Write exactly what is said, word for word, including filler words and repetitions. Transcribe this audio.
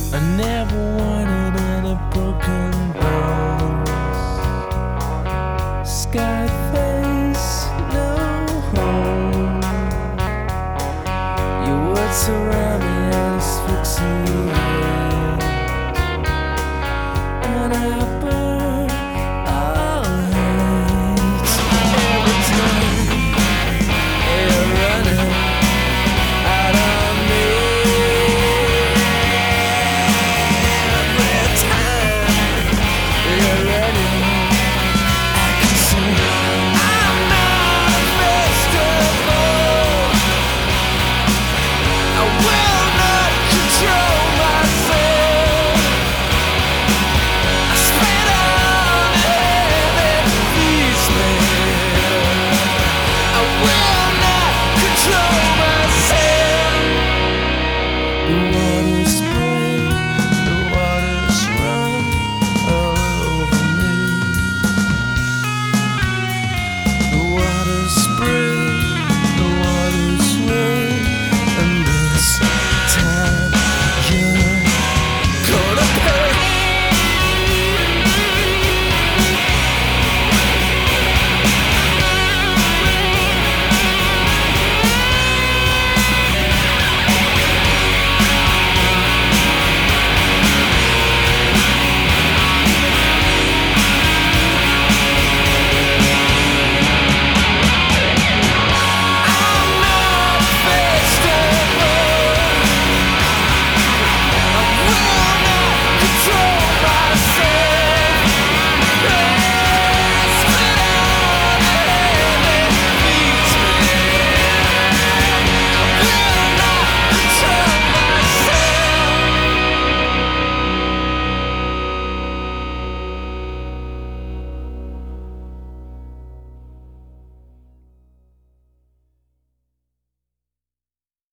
I never wanted any broken bones. Sky face, no home. Your words surround me and asphyxiate, and I burn all hate. Every time you're running out of me, every time you're running, I can see I'm not a vegetable. I will not control myself. I spit on heaven feeds me. I will not control myself. The water spreads.